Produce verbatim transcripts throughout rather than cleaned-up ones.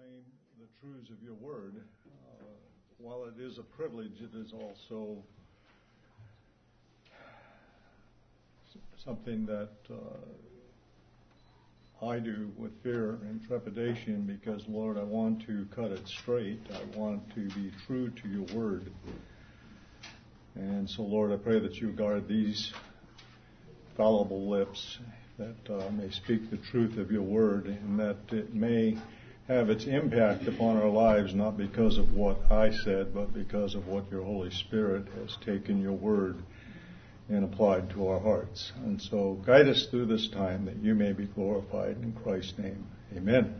proclaim the truths of your word. Uh, while it is a privilege, it is also something that uh, I do with fear and trepidation because, Lord, I want to cut it straight. I want to be true to your word. And so, Lord, I pray that you guard these fallible lips, that uh, may speak the truth of your word, and that it may have its impact upon our lives, not because of what I said, but because of what your Holy Spirit has taken your word and applied to our hearts. And so guide us through this time that you may be glorified in Christ's name. Amen.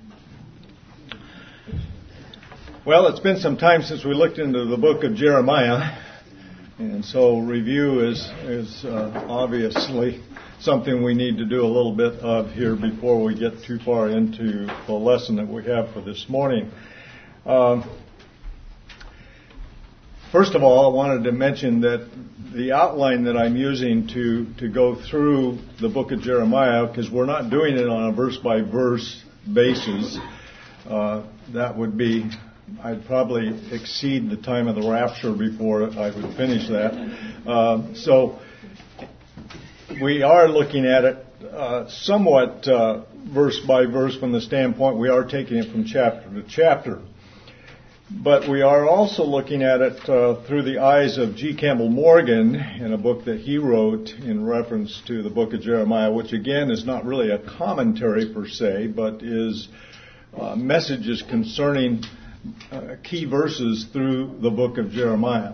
Well, it's been some time since we looked into the book of Jeremiah, and so review is, is uh, obviously something we need to do a little bit of here before we get too far into the lesson that we have for this morning. Um, first of all, I wanted to mention that the outline that I'm using to, to go through the book of Jeremiah, because we're not doing it on a verse-by-verse basis, uh, that would be, I'd probably exceed the time of the rapture before I would finish that. Uh, so we are looking at it uh, somewhat uh, verse by verse from the standpoint we are taking it from chapter to chapter. But we are also looking at it uh, through the eyes of G. Campbell Morgan in a book that he wrote in reference to the book of Jeremiah, which again is not really a commentary per se, but is uh, messages concerning uh, key verses through the book of Jeremiah.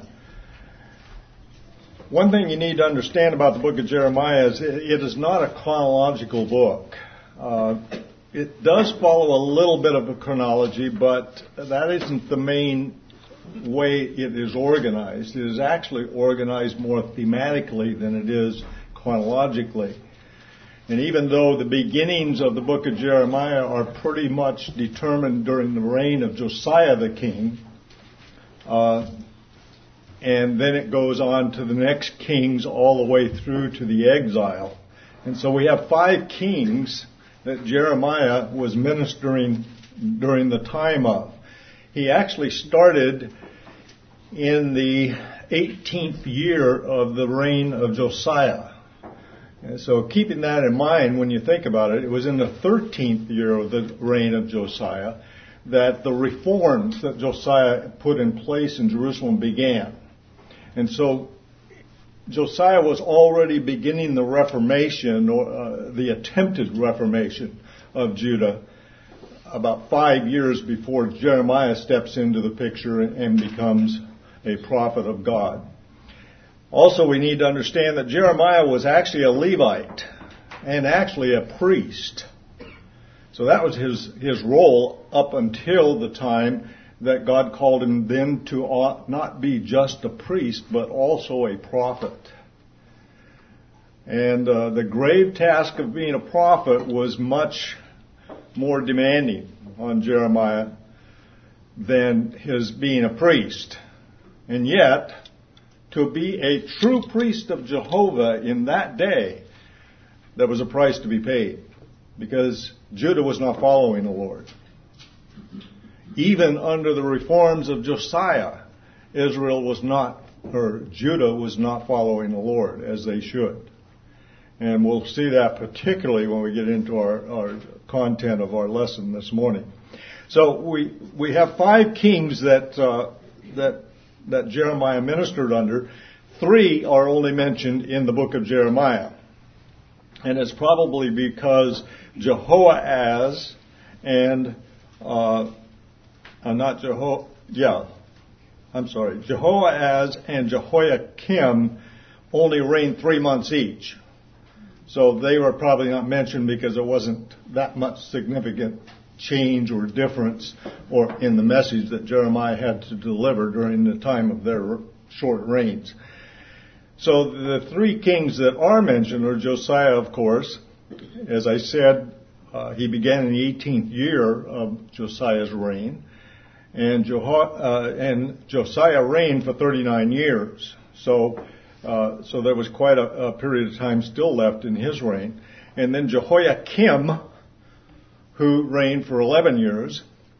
One thing you need to understand about the book of Jeremiah is it is not a chronological book. Uh, it does follow a little bit of a chronology, but that isn't the main way it is organized. It is actually organized more thematically than it is chronologically. And even though the beginnings of the book of Jeremiah are pretty much determined during the reign of Josiah the king, uh, and then it goes on to the next kings all the way through to the exile. And so we have five kings that Jeremiah was ministering during the time of. He actually started in the eighteenth year of the reign of Josiah. And so keeping that in mind when you think about it, it was in the thirteenth year of the reign of Josiah that the reforms that Josiah put in place in Jerusalem began. And so Josiah was already beginning the Reformation, or uh, the attempted Reformation of Judah, about five years before Jeremiah steps into the picture and becomes a prophet of God. Also, we need to understand that Jeremiah was actually a Levite and actually a priest. So that was his, his role up until the time that God called him then to not be just a priest, but also a prophet. And uh, the grave task of being a prophet was much more demanding on Jeremiah than his being a priest. And yet, to be a true priest of Jehovah in that day, there was a price to be paid, because Judah was not following the Lord. Even under the reforms of Josiah, Israel was not, or Judah was not following the Lord as they should. And we'll see that particularly when we get into our, our content of our lesson this morning. So we we have five kings that uh, that that Jeremiah ministered under. Three are only mentioned in the book of Jeremiah, and it's probably because Jehoahaz and uh, Uh, not Jeho, yeah, I'm sorry, Jehoahaz and Jehoiakim only reigned three months each. So they were probably not mentioned because it wasn't that much significant change or difference or in the message that Jeremiah had to deliver during the time of their short reigns. So the three kings that are mentioned are Josiah, of course. As I said, uh, he began in the eighteenth year of Josiah's reign. And, Jeho- uh, and Josiah reigned for thirty-nine years. So, uh, so there was quite a, a period of time still left in his reign. And then Jehoiakim, who reigned for eleven years.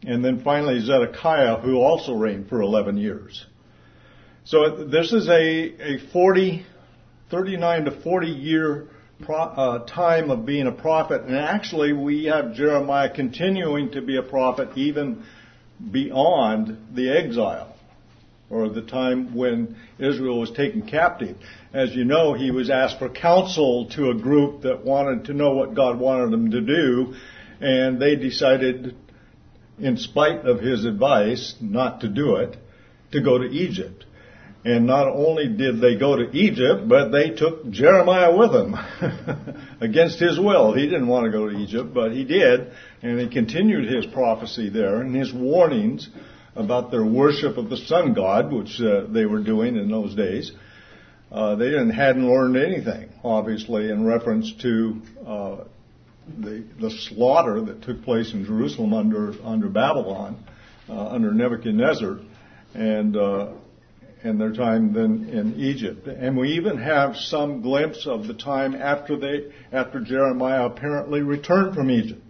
and then finally Zedekiah, who also reigned for eleven years. So this is a, a forty, thirty-nine to forty year pro, uh, time of being a prophet. And actually we have Jeremiah continuing to be a prophet even beyond the exile, or the time when Israel was taken captive. As you know, he was asked for counsel to a group that wanted to know what God wanted them to do, and they decided, in spite of his advice, not to do it, to go to Egypt. And not only did they go to Egypt, but they took Jeremiah with them against his will. He didn't want to go to Egypt, but he did, and he continued his prophecy there and his warnings about their worship of the sun god, which uh, they were doing in those days. Uh, they didn't, hadn't learned anything, obviously, in reference to uh, the, the slaughter that took place in Jerusalem under under Babylon, uh, under Nebuchadnezzar, and uh, and their time then in Egypt. And we even have some glimpse of the time after they after Jeremiah apparently returned from Egypt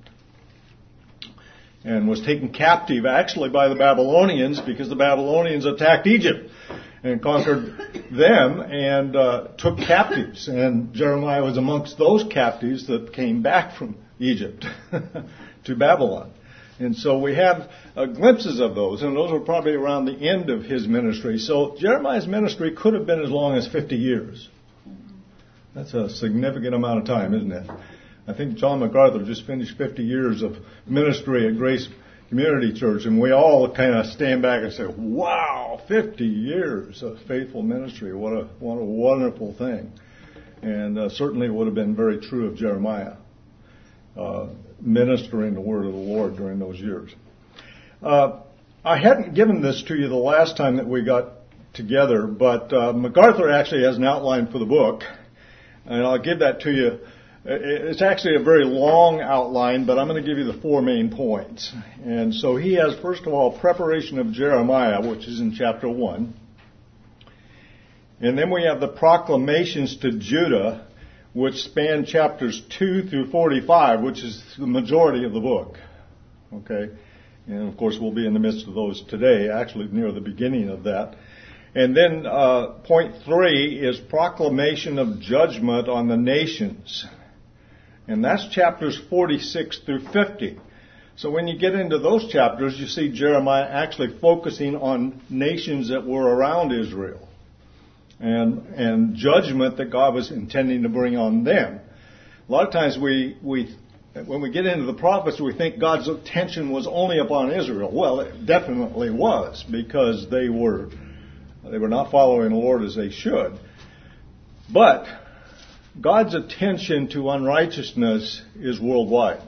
and was taken captive actually by the Babylonians, because the Babylonians attacked Egypt and conquered them and uh, took captives. And Jeremiah was amongst those captives that came back from Egypt to Babylon. And so we have uh, glimpses of those, and those were probably around the end of his ministry. So Jeremiah's ministry could have been as long as fifty years. That's a significant amount of time, isn't it? I think John MacArthur just finished fifty years of ministry at Grace Community Church, and we all kind of stand back and say, wow, fifty years of faithful ministry. What a, what a wonderful thing. And uh, certainly it would have been very true of Jeremiah, uh, ministering the word of the Lord during those years. Uh, I hadn't given this to you the last time that we got together, but uh, MacArthur actually has an outline for the book, and I'll give that to you. It's actually a very long outline, but I'm going to give you the four main points. And so he has, first of all, preparation of Jeremiah, which is in chapter one. And then we have the proclamations to Judah, which span chapters two through forty-five, which is the majority of the book. Okay? And of course, we'll be in the midst of those today, actually near the beginning of that. And then uh, point three is proclamation of judgment on the nations. And that's chapters forty-six through fifty. So when you get into those chapters, you see Jeremiah actually focusing on nations that were around Israel and and judgment that God was intending to bring on them. A lot of times we we when we get into the prophets, we think God's attention was only upon Israel. Well, it definitely was, because they were they were not following the Lord as they should. But God's attention to unrighteousness is worldwide.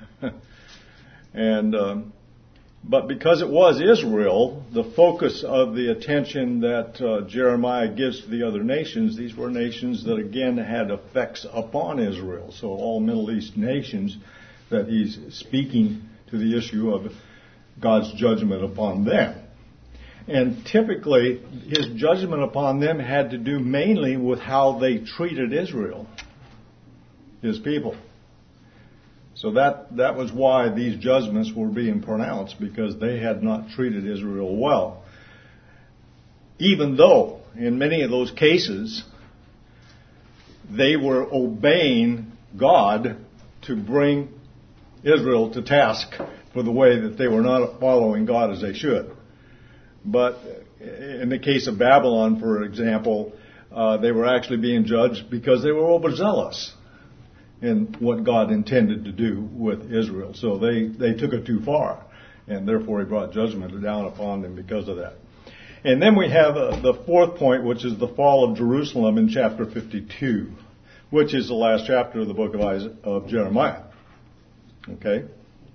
and um, But because it was Israel, the focus of the attention that uh, Jeremiah gives to the other nations, these were nations that again had effects upon Israel. So all Middle East nations that he's speaking to the issue of God's judgment upon them. And typically, his judgment upon them had to do mainly with how they treated Israel, his people. So that, that was why these judgments were being pronounced, because they had not treated Israel well. Even though, in many of those cases, they were obeying God to bring Israel to task for the way that they were not following God as they should. But in the case of Babylon, for example, uh, they were actually being judged because they were overzealous in what God intended to do with Israel. So they, they took it too far, and therefore he brought judgment down upon them because of that. And then we have uh, the fourth point, which is the fall of Jerusalem in chapter fifty-two, which is the last chapter of the book of, Isaiah, of Jeremiah. Okay?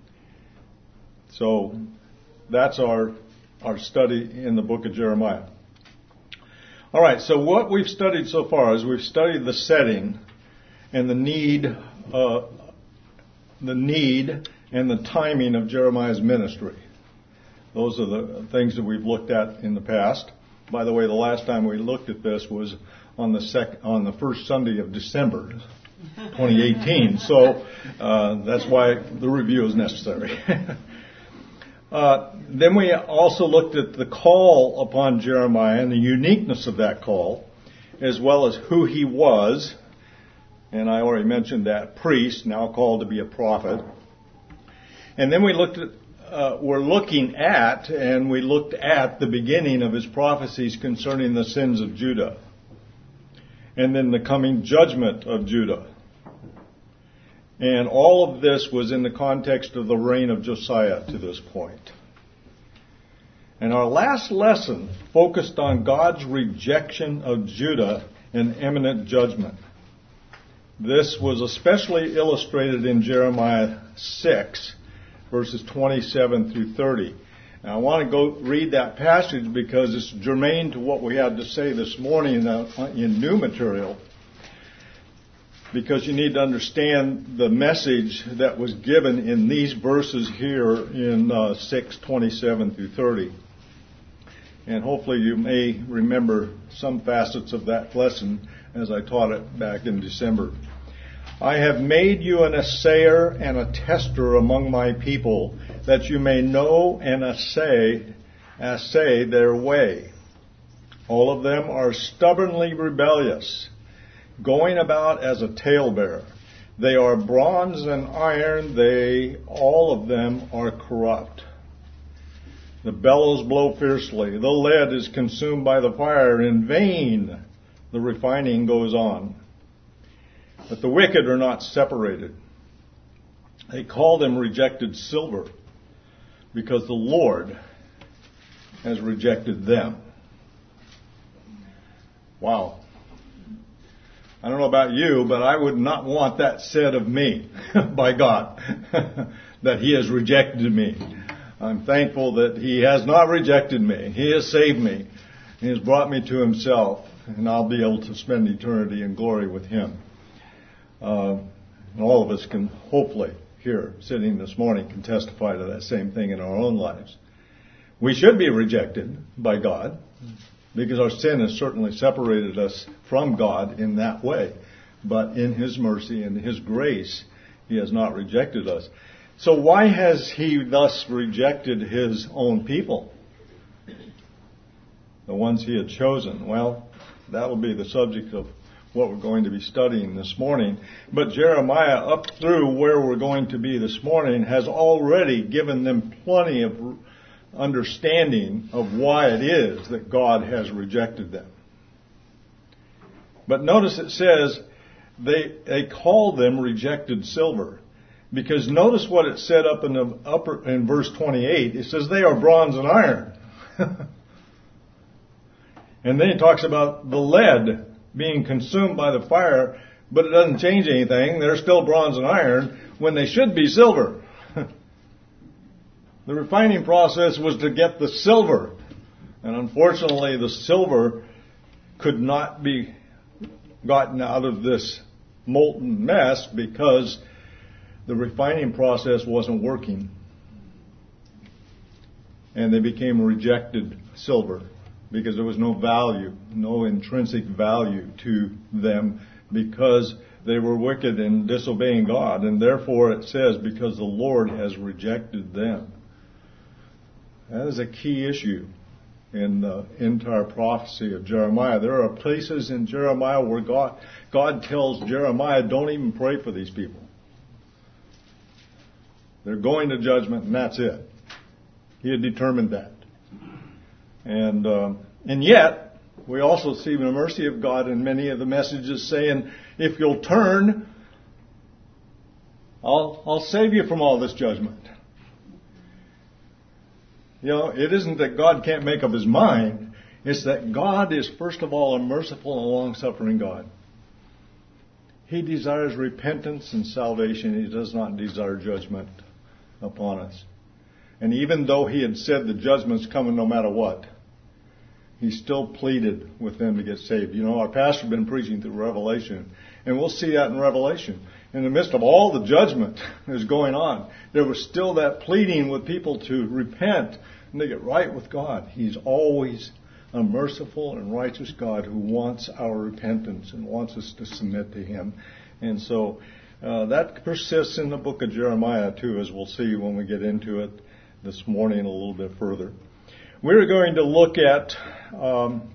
So that's our... our study in the book of Jeremiah. All right, so what we've studied so far is we've studied the setting and the need, uh, the need and the timing of Jeremiah's ministry. Those are the things that we've looked at in the past. By the way, the last time we looked at this was on the sec- on the first Sunday of December, twenty eighteen. So uh, that's why the review is necessary. Uh, then we also looked at the call upon Jeremiah and the uniqueness of that call, as well as who he was. And I already mentioned that, priest, now called to be a prophet. And then we looked at, uh, we're looking at, and we looked at the beginning of his prophecies concerning the sins of Judah. And then the coming judgment of Judah. And all of this was in the context of the reign of Josiah to this point. And our last lesson focused on God's rejection of Judah and imminent judgment. This was especially illustrated in Jeremiah six, verses twenty-seven through thirty. Now, I want to go read that passage because it's germane to what we had to say this morning in new material. Because you need to understand the message that was given in these verses here in uh, six twenty-seven through thirty. And hopefully you may remember some facets of that lesson as I taught it back in December. I have made you an assayer and a tester among my people, that you may know and assay, assay their way. All of them are stubbornly rebellious, going about as a talebearer. They are bronze and iron, they, all of them, are corrupt. The bellows blow fiercely, the lead is consumed by the fire, in vain the refining goes on. But the wicked are not separated. They call them rejected silver, because the Lord has rejected them. Wow. I don't know about you, but I would not want that said of me by God, that He has rejected me. I'm thankful that He has not rejected me. He has saved me. He has brought me to Himself, and I'll be able to spend eternity in glory with Him. Uh, and all of us can hopefully here, sitting this morning, can testify to that same thing in our own lives. We should be rejected by God, because our sin has certainly separated us from God in that way. But in His mercy and His grace, He has not rejected us. So why has He thus rejected His own people? The ones He had chosen? Well, that will be the subject of what we're going to be studying this morning. But Jeremiah, up through where we're going to be this morning, has already given them plenty of understanding of why it is that God has rejected them. But notice it says they they call them rejected silver, because notice what it said up in the upper in verse twenty-eight. It says they are bronze and iron, and then it talks about the lead being consumed by the fire, but it doesn't change anything. They're still bronze and iron when they should be silver. The refining process was to get the silver. And unfortunately, the silver could not be gotten out of this molten mess because the refining process wasn't working. And they became rejected silver because there was no value, no intrinsic value to them, because they were wicked and disobeying God. And therefore it says, because the Lord has rejected them. That is a key issue in the entire prophecy of Jeremiah. There are places in Jeremiah where God, God tells Jeremiah, don't even pray for these people. They're going to judgment, and that's it. He had determined that. And um, and yet, we also see the mercy of God in many of the messages saying, if you'll turn, I'll I'll save you from all this judgment. You know, it isn't that God can't make up His mind. It's that God is, first of all, a merciful and long-suffering God. He desires repentance and salvation. He does not desire judgment upon us. And even though He had said the judgment's coming no matter what, He still pleaded with them to get saved. You know, our pastor's been preaching through Revelation, and we'll see that in Revelation. In the midst of all the judgment that is going on, there was still that pleading with people to repent and to get right with God. He's always a merciful and righteous God who wants our repentance and wants us to submit to Him. And so uh, that persists in the book of Jeremiah too, as we'll see when we get into it. this morning a little bit further. We're going to look at um,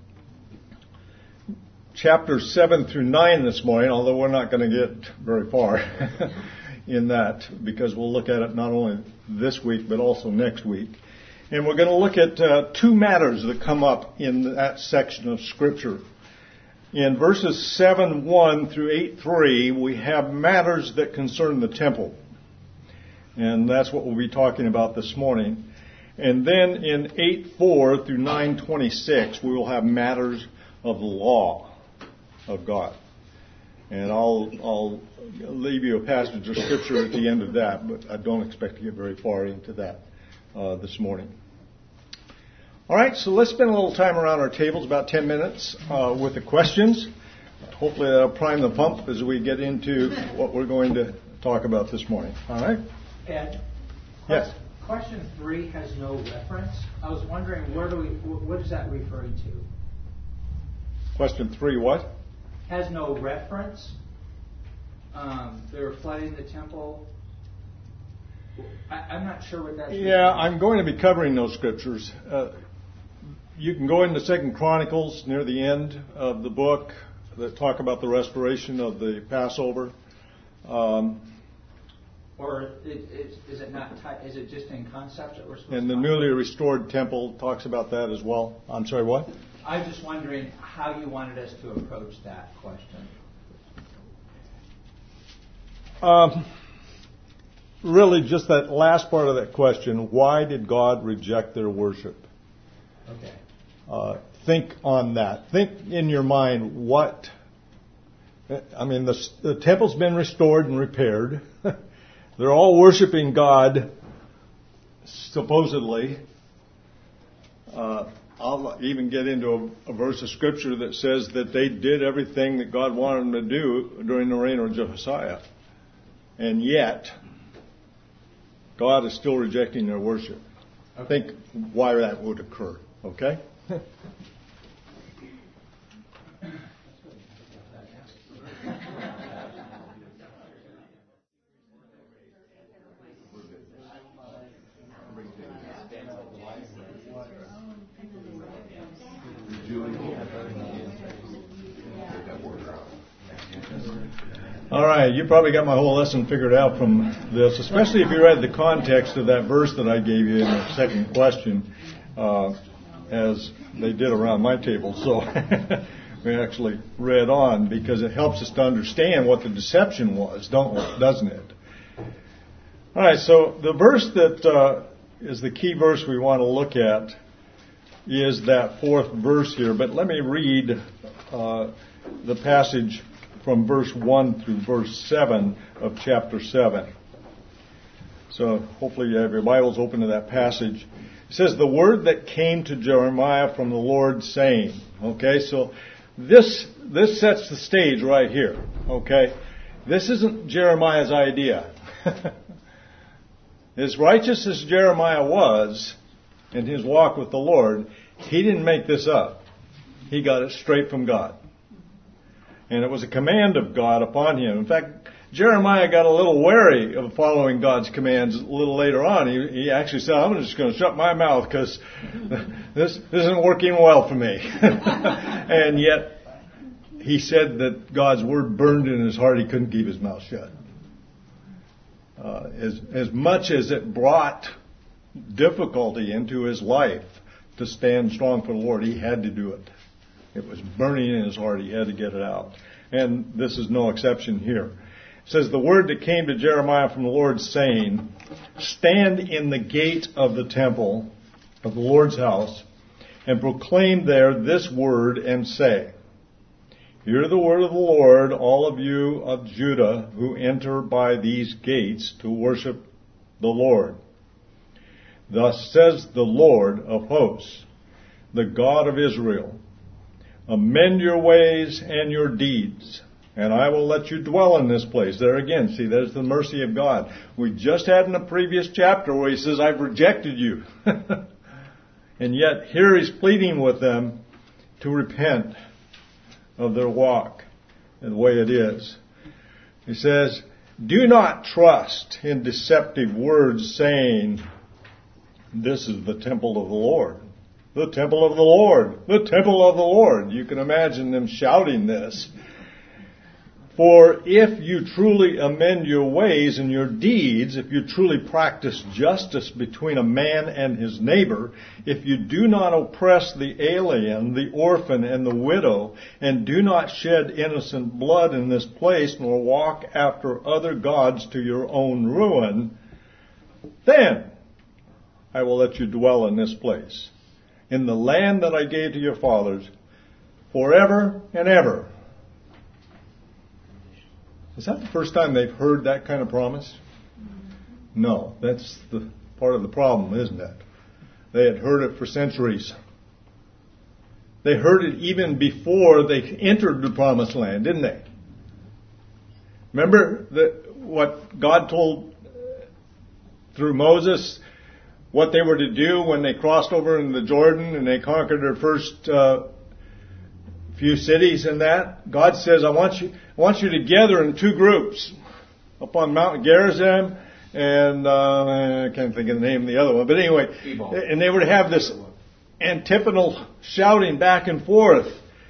chapters seven through nine this morning, although we're not going to get very far in that because we'll look at it not only this week but also next week. And we're going to look at uh, two matters that come up in that section of Scripture. In verses seven one through eight three, we have matters that concern the temple. And that's what we'll be talking about this morning. And then in eight four through nine twenty-six, we will have matters of the law of God. And I'll, I'll leave you a passage of Scripture at the end of that, but I don't expect to get very far into that uh, this morning. All right, so let's spend a little time around our tables, about ten minutes, uh, with the questions. Hopefully that'll prime the pump as we get into what we're going to talk about this morning. All right? Ed? Yes? Question three has no reference. I was wondering, where do we, what is that referring to? Question three, what? Has no reference. Um, they were flooding the temple. I, I'm not sure what that's. Yeah, I'm going to be covering those scriptures. Uh, you can go into Second Chronicles near the end of the book that talk about the restoration of the Passover. Um, or it, it, is it not? T- is it just in concept that we're supposed and to? And the newly restored temple talks about that as well. I'm sorry, what? I was just wondering how you wanted us to approach that question. Um, really, just that last part of that question: why did God reject their worship? Okay. Uh, think on that. Think in your mind what. I mean, the, the temple's been restored and repaired. They're all worshiping God, supposedly. Uh, I'll even get into a, a verse of Scripture that says that they did everything that God wanted them to do during the reign of Josiah. And yet, God is still rejecting their worship. I think why that would occur. Okay? All right, you probably got my whole lesson figured out from this, especially if you read the context of that verse that I gave you in the second question, uh, as they did around my table. So we actually read on because it helps us to understand what the deception was, don't doesn't it? All right, so the verse that uh, is the key verse we want to look at is that fourth verse here. But let me read uh, the passage from verse one through verse seven of chapter seven. So hopefully you have your Bibles open to that passage. It says, the word that came to Jeremiah from the Lord saying. Okay, so this this sets the stage right here. Okay, this isn't Jeremiah's idea. As righteous as Jeremiah was in his walk with the Lord, he didn't make this up. He got it straight from God. And it was a command of God upon him. In fact, Jeremiah got a little wary of following God's commands a little later on. He, he actually said, I'm just going to shut my mouth because this, this isn't working well for me. And yet, he said that God's word burned in his heart. He couldn't keep his mouth shut. Uh, as, as much as it brought difficulty into his life to stand strong for the Lord, he had to do it. It was burning in his heart. He had to get it out. And this is no exception here. It says, the word that came to Jeremiah from the Lord saying, stand in the gate of the temple of the Lord's house and proclaim there this word and say, hear the word of the Lord, all of you of Judah who enter by these gates to worship the Lord. Thus says the Lord of hosts, the God of Israel, amend your ways and your deeds, and I will let you dwell in this place. There again, see, there's the mercy of God. We just had in the previous chapter where he says, I've rejected you. And yet here he's pleading with them to repent of their walk and the way it is. He says, do not trust in deceptive words saying, This is the temple of the Lord. The temple of the Lord. The temple of the Lord. You can imagine them shouting this. For if you truly amend your ways and your deeds, if you truly practice justice between a man and his neighbor, if you do not oppress the alien, the orphan, and the widow, and do not shed innocent blood in this place, nor walk after other gods to your own ruin, then I will let you dwell in this place, in the land that I gave to your fathers, forever and ever. Is that the first time they've heard that kind of promise? No, that's the part of the problem, isn't it? They had heard it for centuries. They heard it even before they entered the promised land, didn't they? Remember that what God told through Moses, what they were to do when they crossed over in the Jordan and they conquered their first uh, few cities and that? God says, I want you I want you to gather in two groups up on Mount Gerizim, and uh, I can't think of the name of the other one, but anyway, Ebal. And they were to have this antiphonal shouting back and forth.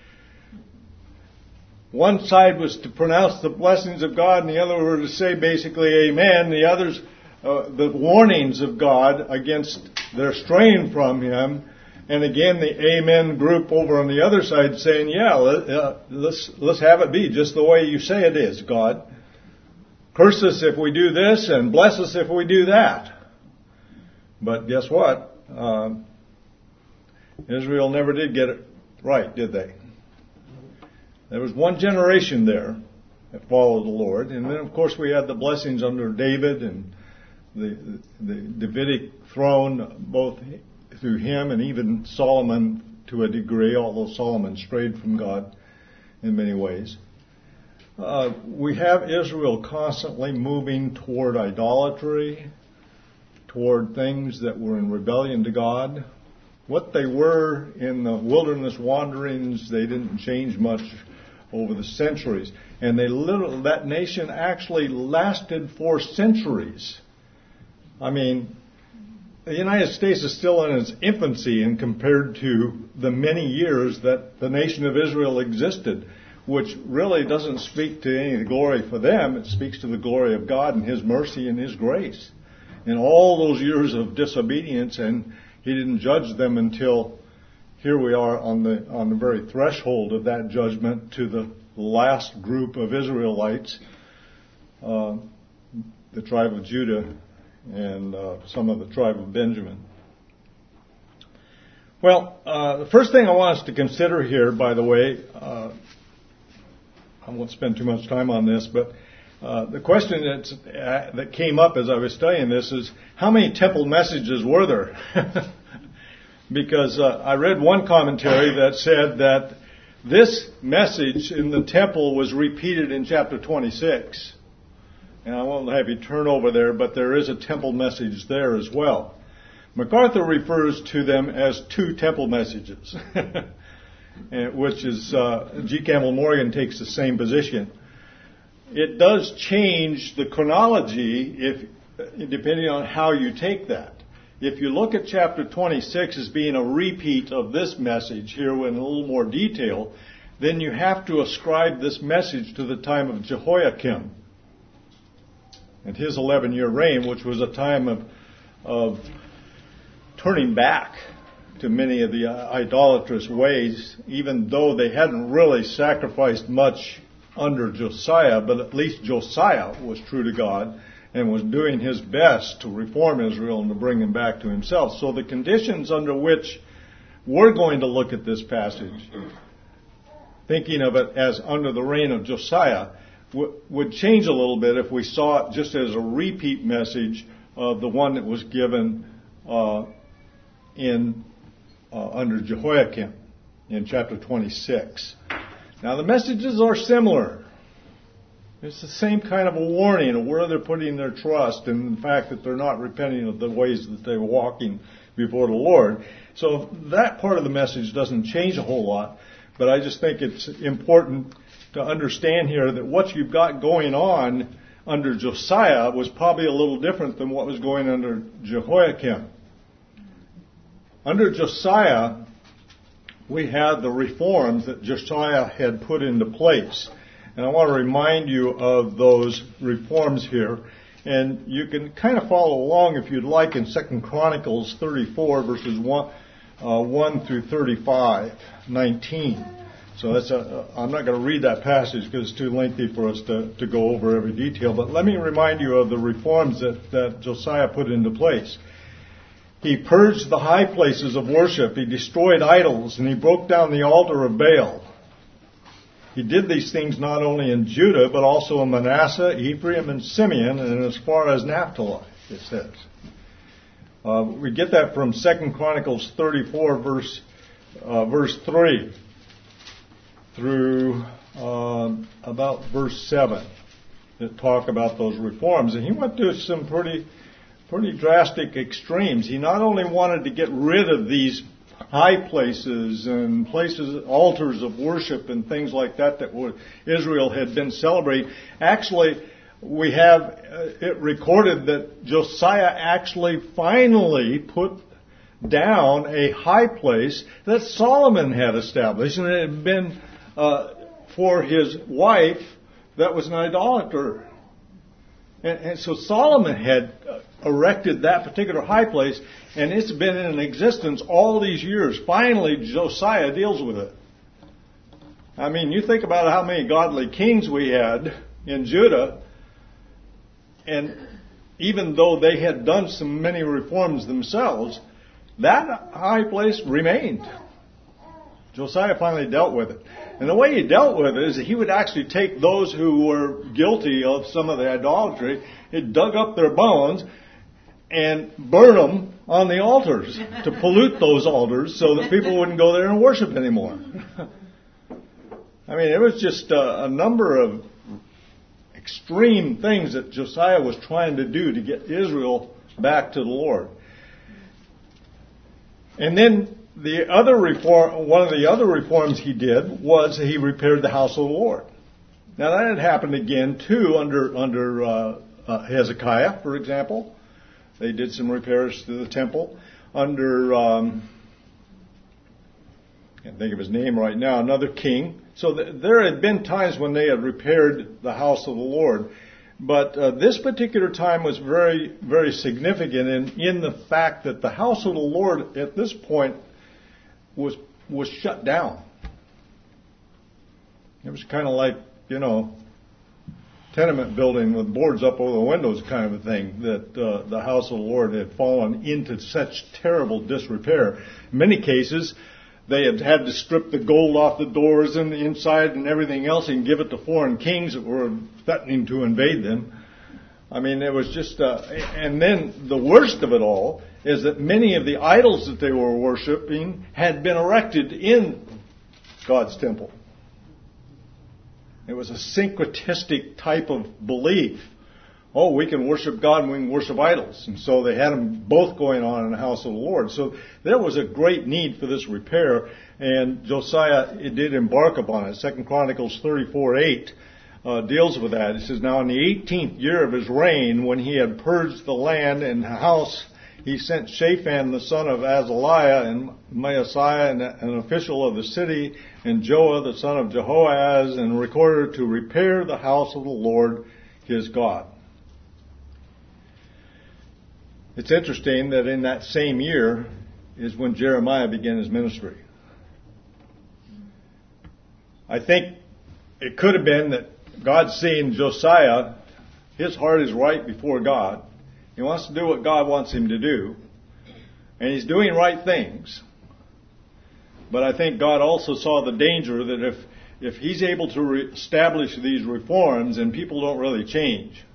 One side was to pronounce the blessings of God, and the other were to say basically amen. The others, uh, the warnings of God against their straying from Him. And again, the amen group over on the other side saying, yeah, let, uh, let's, let's have it be just the way you say it is, God. Curse us if we do this and bless us if we do that. But guess what? Uh, Israel never did get it right, did they? There was one generation there that followed the Lord. And then, of course, we had the blessings under David and the, the Davidic throne, both through him and even Solomon to a degree, although Solomon strayed from God in many ways. Uh, we have Israel constantly moving toward idolatry, toward things that were in rebellion to God. What they were in the wilderness wanderings, they didn't change much over the centuries. And they literally, that nation actually lasted for centuries. I mean, the United States is still in its infancy and compared to the many years that the nation of Israel existed, which really doesn't speak to any of the glory for them. It speaks to the glory of God and His mercy and His grace. In all those years of disobedience, and He didn't judge them until here we are on the on the very threshold of that judgment to the last group of Israelites, uh, the tribe of Judah, and uh, some of the tribe of Benjamin. Well, uh, the first thing I want us to consider here, by the way, uh, I won't spend too much time on this, but uh, the question that's, uh, that came up as I was studying this is, how many temple messages were there? Because uh, I read one commentary that said that this message in the temple was repeated in chapter twenty-six. And I won't have you turn over there, but there is a temple message there as well. MacArthur refers to them as two temple messages, which is, uh, G. Campbell Morgan takes the same position. It does change the chronology if, depending on how you take that. If you look at chapter twenty-six as being a repeat of this message here in a little more detail, then you have to ascribe this message to the time of Jehoiakim and his eleven-year reign, which was a time of, of turning back to many of the idolatrous ways, even though they hadn't really sacrificed much under Josiah, but at least Josiah was true to God and was doing his best to reform Israel and to bring him back to himself. So the conditions under which we're going to look at this passage, thinking of it as under the reign of Josiah, would change a little bit if we saw it just as a repeat message of the one that was given uh, in uh, under Jehoiakim in chapter twenty-six. Now the messages are similar. It's the same kind of a warning of where they're putting their trust and the fact that they're not repenting of the ways that they were walking before the Lord. So that part of the message doesn't change a whole lot, but I just think it's important to understand here that what you've got going on under Josiah was probably a little different than what was going under Jehoiakim. under Josiah, we had the reforms that Josiah had put into place. And I want to remind you of those reforms here. And you can kind of follow along if you'd like in Second Chronicles thirty-four, verses one, uh, one through thirty-five, nineteen. So that's a, I'm not going to read that passage because it's too lengthy for us to, to go over every detail. But let me remind you of the reforms that, that Josiah put into place. He purged the high places of worship. He destroyed idols, and he broke down the altar of Baal. He did these things not only in Judah, but also in Manasseh, Ephraim, and Simeon, and as far as Naphtali, it says. Uh, we get that from Second Chronicles thirty-four, verse uh, verse three, through uh, about verse seven, that talk about those reforms. And he went to some pretty, pretty drastic extremes. He not only wanted to get rid of these high places and places, altars of worship and things like that that were, Israel had been celebrating. Actually, we have uh, it recorded that Josiah actually finally put down a high place that Solomon had established, and it had been uh, for his wife that was an idolater. And, and so Solomon had erected that particular high place, and it's been in existence all these years. Finally, Josiah deals with it. I mean, you think about how many godly kings we had in Judah, and even though they had done some many reforms themselves, that high place remained. Josiah finally dealt with it. And the way he dealt with it is that he would actually take those who were guilty of some of the idolatry, he dug up their bones, and burn them on the altars to pollute those altars so that people wouldn't go there and worship anymore. I mean, it was just a, a number of extreme things that Josiah was trying to do to get Israel back to the Lord. And then the other reform, one of the other reforms he did was he repaired the house of the Lord. Now that had happened again too under under uh, uh, Hezekiah, for example. They did some repairs to the temple under, um, I can't think of his name right now, another king. So th- there had been times when they had repaired the house of the Lord. But uh, this particular time was very, very significant in, in the fact that the house of the Lord at this point was was shut down. It was kind of like, you know, tenement building with boards up over the windows kind of a thing, that uh, the house of the Lord had fallen into such terrible disrepair. In many cases, they had had to strip the gold off the doors and the inside and everything else and give it to foreign kings that were threatening to invade them. I mean, it was just, uh, and then the worst of it all is that many of the idols that they were worshiping had been erected in God's temple. It was a syncretistic type of belief. Oh, we can worship God and we can worship idols. And so they had them both going on in the house of the Lord. So there was a great need for this repair, and Josiah it did embark upon it. Second Chronicles thirty-four eight uh, deals with that. It says, now in the eighteenth year of his reign, when he had purged the land and the house, he sent Shaphan the son of Azaliah and Maaseiah, an, an official of the city, and Joah the son of Jehoaz, and recorder, to repair the house of the Lord his God. It's interesting that in that same year is when Jeremiah began his ministry. I think it could have been that God's seeing Josiah, his heart is right before God. He wants to do what God wants him to do. And he's doing right things. But I think God also saw the danger that if, if he's able to re- establish these reforms and people don't really change,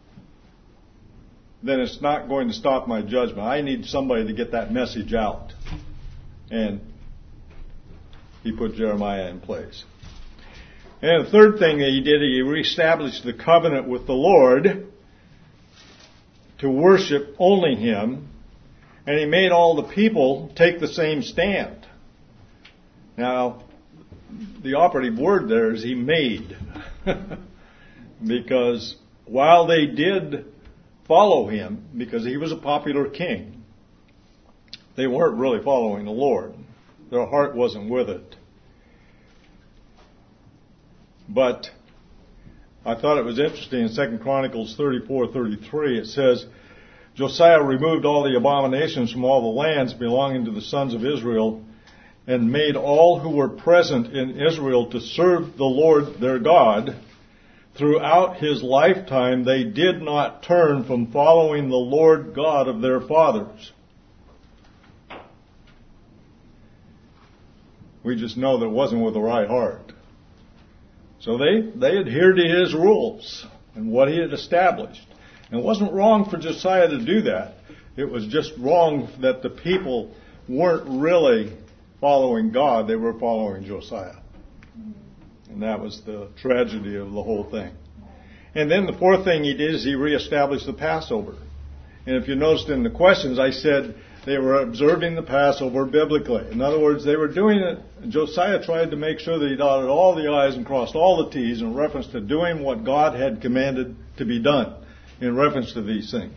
then it's not going to stop my judgment. I need somebody to get that message out. And he put Jeremiah in place. And the third thing that he did, he reestablished the covenant with the Lord to worship only him, and he made all the people take the same stand. Now, the operative word there is he made. Because while they did follow him, because he was a popular king, they weren't really following the Lord. Their heart wasn't with it. But I thought it was interesting in Second Chronicles thirty-four thirty-three. It says, Josiah removed all the abominations from all the lands belonging to the sons of Israel, and made all who were present in Israel to serve the Lord their God. Throughout his lifetime, they did not turn from following the Lord God of their fathers. We just know that it wasn't with the right heart. So they, they adhered to his rules and what he had established. And it wasn't wrong for Josiah to do that. It was just wrong that the people weren't really following God. They were following Josiah. And that was the tragedy of the whole thing. And then the fourth thing he did is he reestablished the Passover. And if you noticed in the questions, I said they were observing the Passover biblically. In other words, they were doing it. Josiah tried to make sure that he dotted all the I's and crossed all the T's in reference to doing what God had commanded to be done in reference to these things.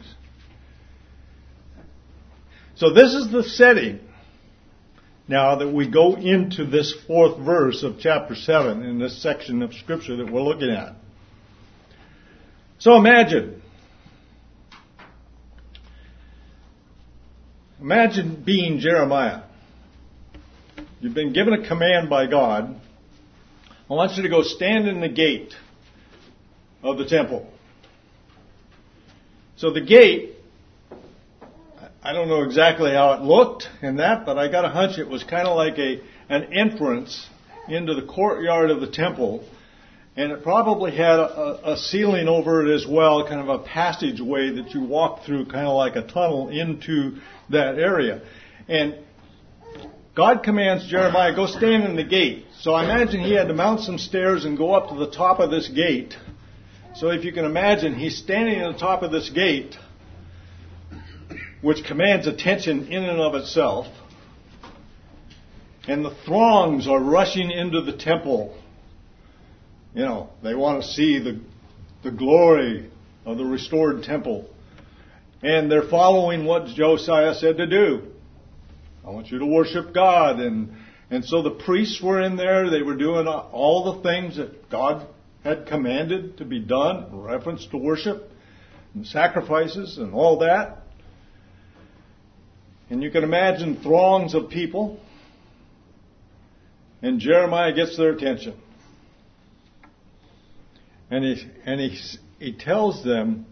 So this is the setting now that we go into this fourth verse of chapter seven in this section of Scripture that we're looking at. So imagine, imagine being Jeremiah. You've been given a command by God. I want you to go stand in the gate of the temple. So the gate, I don't know exactly how it looked in that, but I got a hunch it was kind of like a an entrance into the courtyard of the temple. And it probably had a, a ceiling over it as well, kind of a passageway that you walk through, kind of like a tunnel into that area. And God commands Jeremiah, go stand in the gate. So I imagine he had to mount some stairs and go up to the top of this gate. So if you can imagine, he's standing at the top of this gate, which commands attention in and of itself. And the throngs are rushing into the temple. You know, they want to see the, the glory of the restored temple. And they're following what Josiah said to do. I want you to worship God. And, and so the priests were in there. They were doing all the things that God had commanded to be done in reference to worship and sacrifices and all that. And you can imagine throngs of people. And Jeremiah gets their attention. And he, and he, he tells them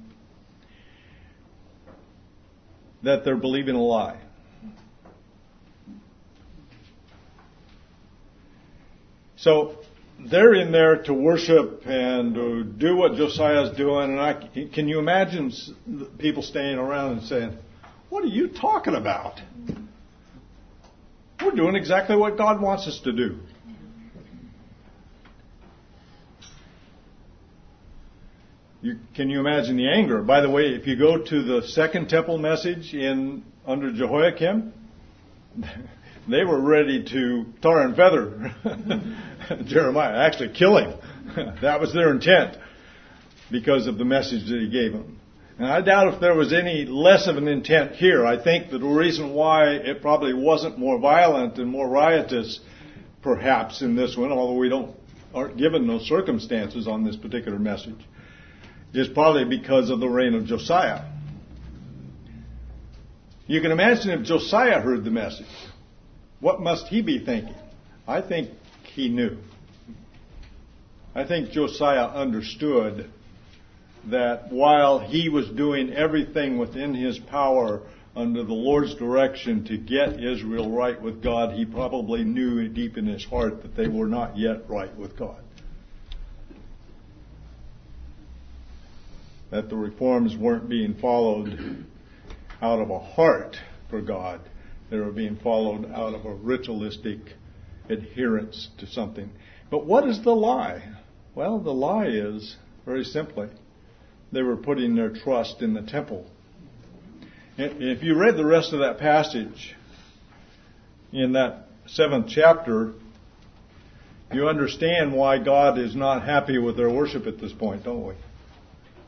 that they're believing a lie. So they're in there to worship and to do what Josiah's doing. And I, can you imagine people standing around and saying, what are you talking about? We're doing exactly what God wants us to do. You, can you imagine the anger? By the way, if you go to the second temple message in under Jehoiakim, they were ready to tar and feather Jeremiah, actually kill him. That was their intent because of the message that he gave them. And I doubt if there was any less of an intent here. I think that the reason why it probably wasn't more violent and more riotous, perhaps, in this one, although we don't aren't given those circumstances on this particular message, is probably because of the reign of Josiah. You can imagine if Josiah heard the message. What must he be thinking? I think he knew. I think Josiah understood that while he was doing everything within his power under the Lord's direction to get Israel right with God, he probably knew deep in his heart that they were not yet right with God. That the reforms weren't being followed out of a heart for God. They were being followed out of a ritualistic adherence to something. But what is the lie? Well, the lie is, very simply, they were putting their trust in the temple. And if you read the rest of that passage in that seventh chapter, you understand why God is not happy with their worship at this point, don't we?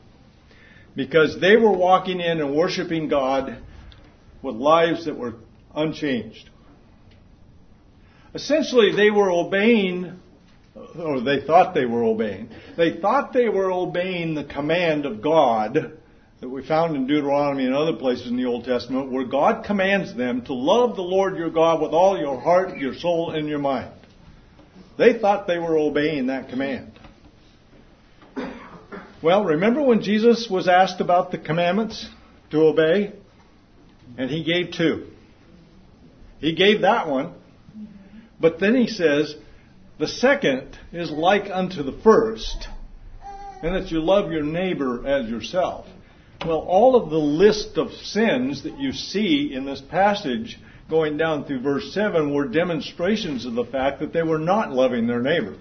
Because they were walking in and worshiping God with lives that were unchanged. Essentially, they were obeying, or they thought they were obeying. They thought they were obeying the command of God that we found in Deuteronomy and other places in the Old Testament, where God commands them to love the Lord your God with all your heart, your soul, and your mind. They thought they were obeying that command. Well, remember when Jesus was asked about the commandments to obey? And he gave two. He gave that one. But then he says, the second is like unto the first, and that you love your neighbor as yourself. Well, all of the list of sins that you see in this passage going down through verse seven were demonstrations of the fact that they were not loving their neighbors.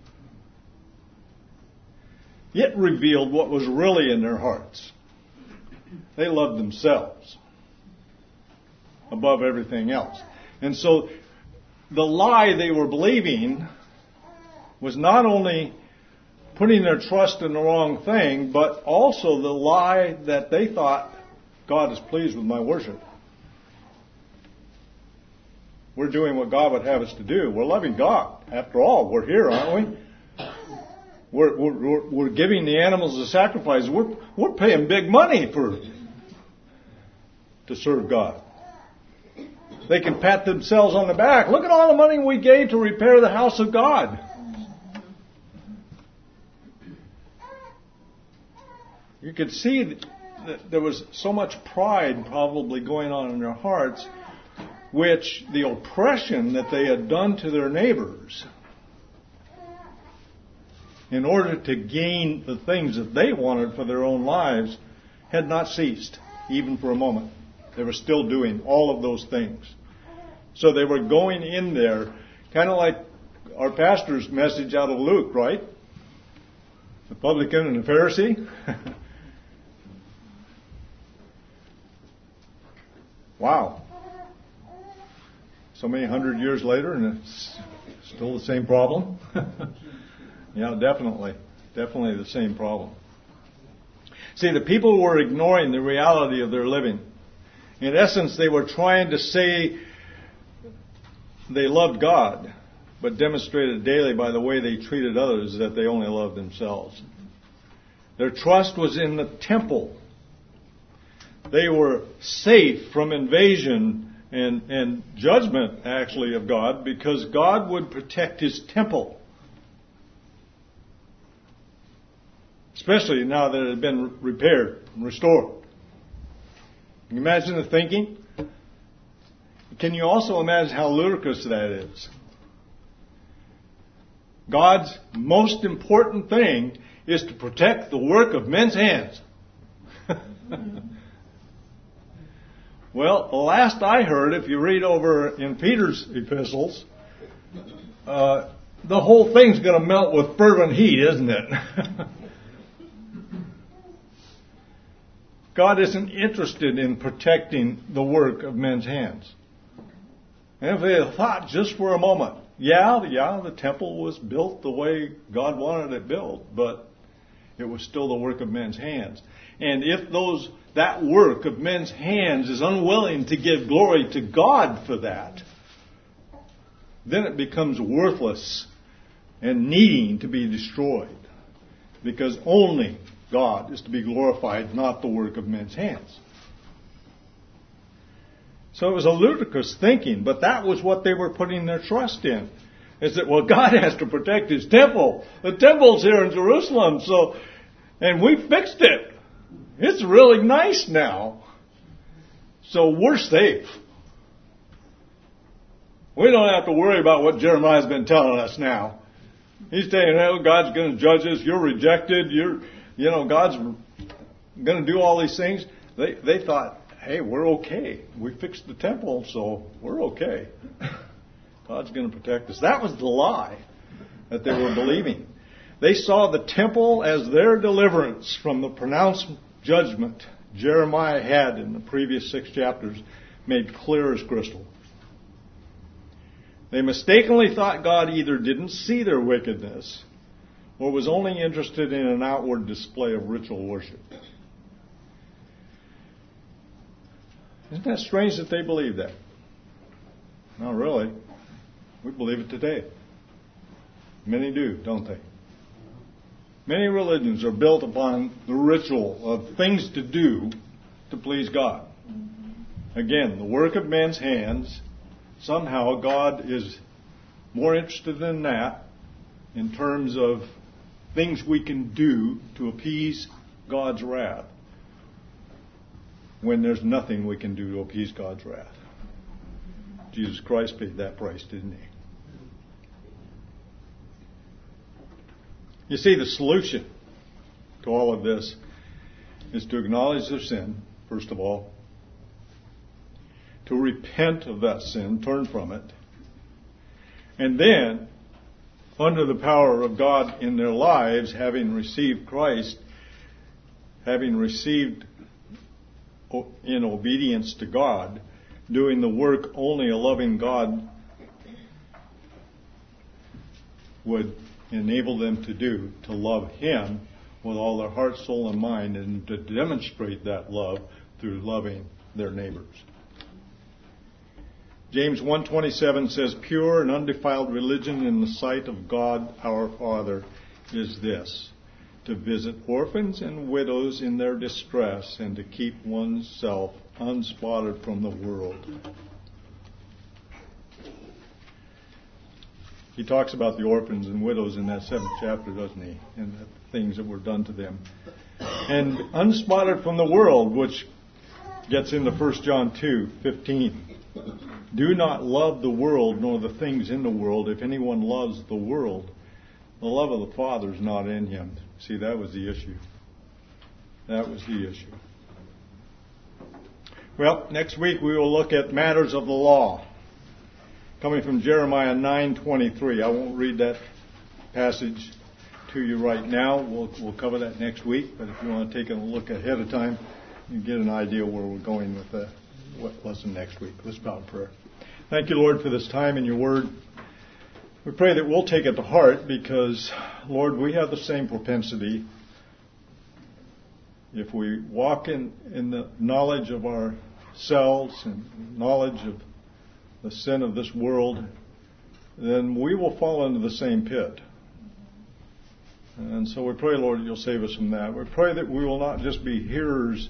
It revealed what was really in their hearts. They loved themselves above everything else. And so the lie they were believing was not only putting their trust in the wrong thing, but also the lie that they thought, God is pleased with my worship. We're doing what God would have us to do. We're loving God. After all, we're here, aren't we? We're, we're, we're giving the animals a sacrifice. We're, we're paying big money for to serve God. They can pat themselves on the back. Look at all the money we gave to repair the house of God. You could see that there was so much pride probably going on in their hearts, which the oppression that they had done to their neighbors in order to gain the things that they wanted for their own lives had not ceased, even for a moment. They were still doing all of those things. So they were going in there, kind of like our pastor's message out of Luke, right? The publican and the Pharisee. Wow. So many hundred years later, and it's still the same problem. Yeah, definitely. Definitely the same problem. See, the people were ignoring the reality of their living. In essence, they were trying to say they loved God, but demonstrated daily by the way they treated others that they only loved themselves. Their trust was in the temple. They were safe from invasion and, and judgment, actually, of God, because God would protect His temple. Especially now that it had been repaired and restored. Can you imagine the thinking? Can you also imagine how ludicrous that is? God's most important thing is to protect the work of men's hands. Well, the last I heard, if you read over in Peter's epistles, uh, the whole thing's going to melt with fervent heat, isn't it? God isn't interested in protecting the work of men's hands. And if they thought just for a moment, yeah, yeah, the temple was built the way God wanted it built, but it was still the work of men's hands. And if those that work of men's hands is unwilling to give glory to God for that, then it becomes worthless and needing to be destroyed. Because only God is to be glorified, not the work of men's hands. So it was a ludicrous thinking, but that was what they were putting their trust in. Is that, well, God has to protect His temple. The temple's here in Jerusalem, so, and we fixed it. It's really nice now. So we're safe. We don't have to worry about what Jeremiah's been telling us now. He's saying, oh, God's going to judge us. You're rejected. You're, you know, God's going to do all these things. They, they thought, hey, we're okay. We fixed the temple, so we're okay. God's going to protect us. That was the lie that they were believing. They saw the temple as their deliverance from the pronounced judgment Jeremiah had in the previous six chapters made clear as crystal. They mistakenly thought God either didn't see their wickedness or was only interested in an outward display of ritual worship. Isn't that strange that they believed that? Not really. We believe it today. Many do, don't they? Many religions are built upon the ritual of things to do to please God. Again, the work of men's hands. Somehow God is more interested in that in terms of things we can do to appease God's wrath, when there's nothing we can do to appease God's wrath. Jesus Christ paid that price, didn't he? You see, the solution to all of this is to acknowledge their sin, first of all, to repent of that sin, turn from it, and then, under the power of God in their lives, having received Christ, having received in obedience to God, doing the work only a loving God would enable them to do, to love Him with all their heart, soul, and mind, and to demonstrate that love through loving their neighbors. James one twenty-seven says, "Pure and undefiled religion in the sight of God our Father is this, to visit orphans and widows in their distress and to keep oneself unspotted from the world." He talks about the orphans and widows in that seventh chapter, doesn't he? And the things that were done to them. And unspotted from the world, which gets into First John two fifteen. "Do not love the world nor the things in the world. If anyone loves the world, the love of the Father is not in him." See, that was the issue. That was the issue. Well, next week we will look at matters of the law, coming from Jeremiah nine twenty-three. I won't read that passage to you right now. We'll, we'll cover that next week. But if you want to take a look ahead of time, you get an idea where we're going with the lesson next week. Let's bow in prayer. Thank you, Lord, for this time in your word. We pray that we'll take it to heart because, Lord, we have the same propensity. If we walk in, in the knowledge of ourselves and knowledge of the sin of this world, then we will fall into the same pit. And so we pray, Lord, you'll save us from that. We pray that we will not just be hearers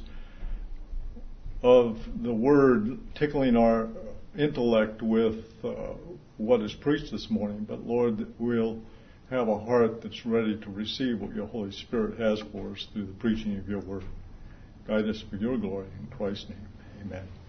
of the word tickling our intellect with uh, what is preached this morning, but Lord, that we'll have a heart that's ready to receive what your Holy Spirit has for us through the preaching of your word. Guide us for your glory. In Christ's name, amen.